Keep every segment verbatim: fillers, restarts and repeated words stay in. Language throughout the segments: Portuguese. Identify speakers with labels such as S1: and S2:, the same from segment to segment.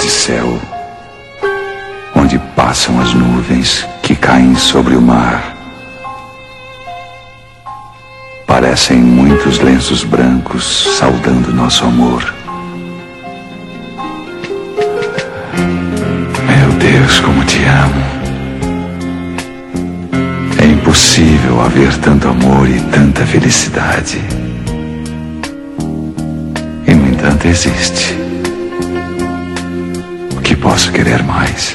S1: céu, onde passam as nuvens que caem sobre o mar. Parecem muitos lenços brancos saudando nosso amor. Meu Deus, como te amo. É impossível haver tanto amor e tanta felicidade. E, no entanto, existe. O que posso querer mais?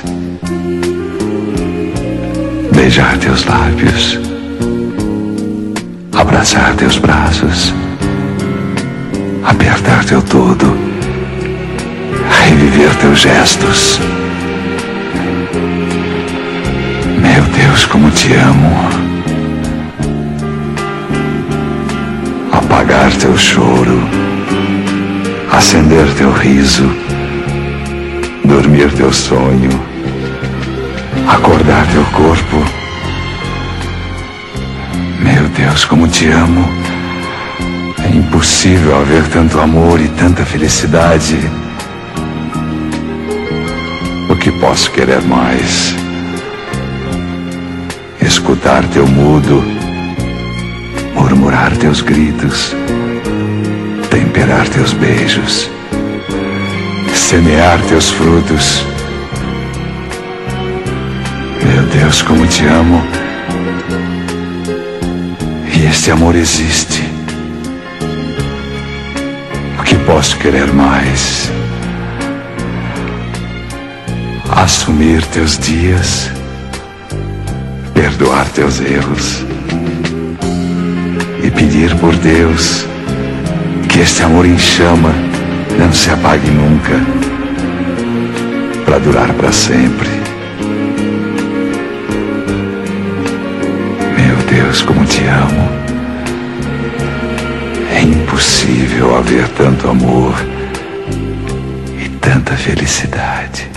S1: Beijar teus lábios, abraçar teus braços, apertar teu todo, reviver teus gestos. Meu Deus, como te amo. Apagar teu choro, acender teu riso, dormir teu sonho, acordar teu corpo. Meu Deus, como te amo. É impossível haver tanto amor e tanta felicidade. O que posso querer mais? Escutar teu mudo, murmurar teus gritos, temperar teus beijos, semear teus frutos. Meu Deus, como te amo. E este amor existe. O que posso querer mais? Assumir teus dias, perdoar teus erros e pedir por Deus que este amor em chama não se apague nunca, para durar para sempre. Meu Deus, como te amo. É impossível haver tanto amor e tanta felicidade.